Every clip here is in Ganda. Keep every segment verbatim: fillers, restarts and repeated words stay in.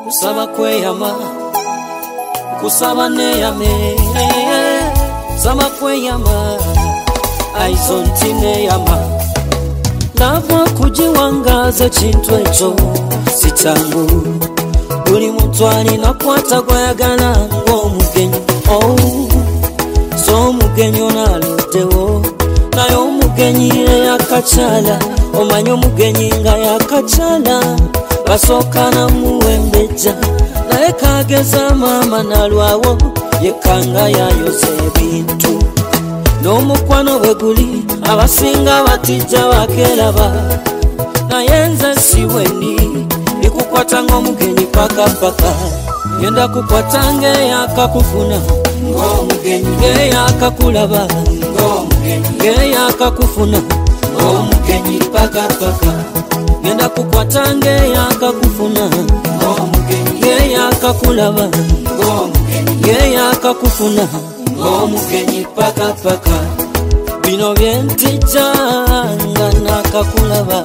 kusaba kweyama kusaba neyame saba kweyama aizonti neyama lava kujiwangaza chintu echo sichangu buli muntu alina kwata gwayagala ng'omugenyi oh so mugenyi onalotewo naye omugenyi eyakachala omanya omugenyi nga yakachala basokana muwembeja naye kageza mama nalwawo yekanga yayoza ebintu n'omukwano bwe guli abasinga batijja bakeraba naye nze siweni ndikukwata ng'omugenyi pakapaka yenda kukwata ng'eyakakufuna ng'omugenyi ng'eyakakulaba ng'omugenyi ng'eyakakufuna ng'omugenyi pakapaka yenda kukwata ng'eyakakufuna ng'omugenyi ng'eyakakulaba ng'omugenyi ng'eyakakufuna ng'omugenyi pakapaka bino byentijja nga nakakulaba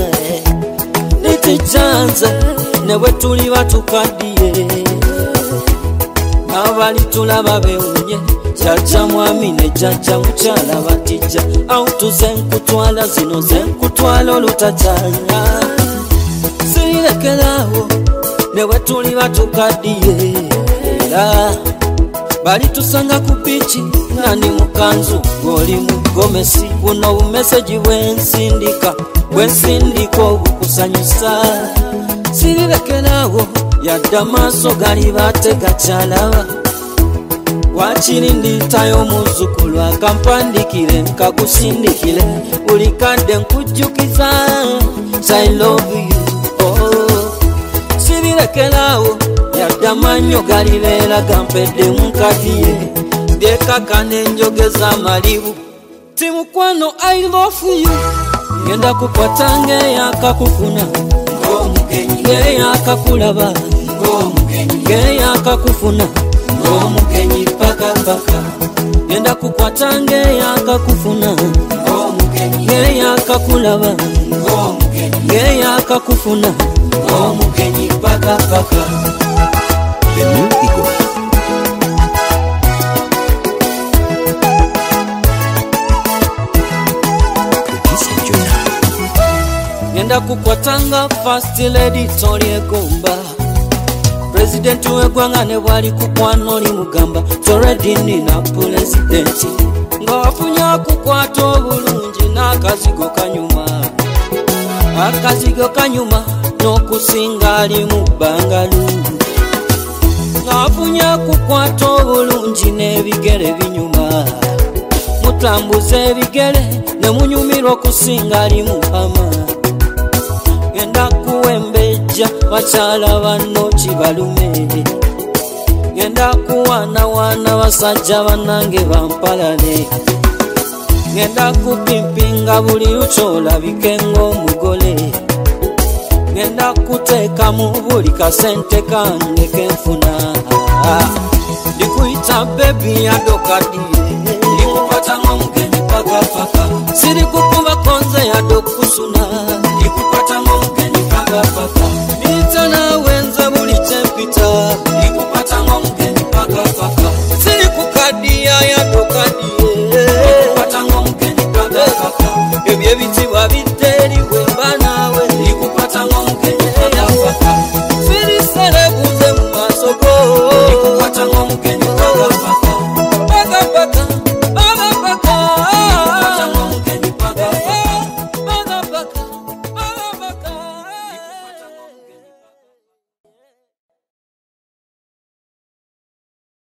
nitijjanze ne bwe tuli batukaddiye abali tulaba bewunye jjajja mwami ne jjajja mukyala batijja awo tuze nkutwala zino ze nkutwala olutajjanya sirekerawo ne bwe tuli batukaddiye era bali tusanga ku bici nani mukanzu ng'oli mugomesi buno bumeseji bwensindika bwensindika obukusanyusa sirirekerawo yadde amaaso gali batega kyalaba wakiri ndiyitayo omuzukulu akampandikire nkakusindikire buli kadde nkujjukiza I love you oh sirirekerawo yadde amanyo galibeera gampedde munkadiye byekaka n'enjogeza amalibu ti mukwano I love you ngenda kukwata ng'eyakakufuna ng'omugenyi ng'eyakakulaba ng'omugenyi ng'eyakakufuna ng'omugenyi pakapaka ngenda kukwata ng'eyakakufuna ng'omugenyi ng'eyakakulaba ng'omugenyi ng'eyakakufuna ng'omugenyi pakapaka. The New Eagle. Ngenda kukwatanga First Lady Torie Gomba President w'eggwanga ne bwali kukwano oli mugamba Toredi nina President nga wafunya kukwata obulungi n'akazigo kanyuma akazigo kanyuma n'okusinga ali mu bbangalu nga wafunya kukwata obulungi n'ebigere binyuma mutambuza ebigere ne munyumirwa okusinga ali mu hama ngenda kuwembeja bakyala banno kibalume ngenda kuwaanawaana basajja bannange bampalane ngenda kupimpinga buli lukyolabike ng'omugole ngenda kuteekamu buli kasente kange kenfuna ndikuyita bebi yadokadiye ndikukwata ng'omugenyi pakapaka siri kukuba konze yadokusuna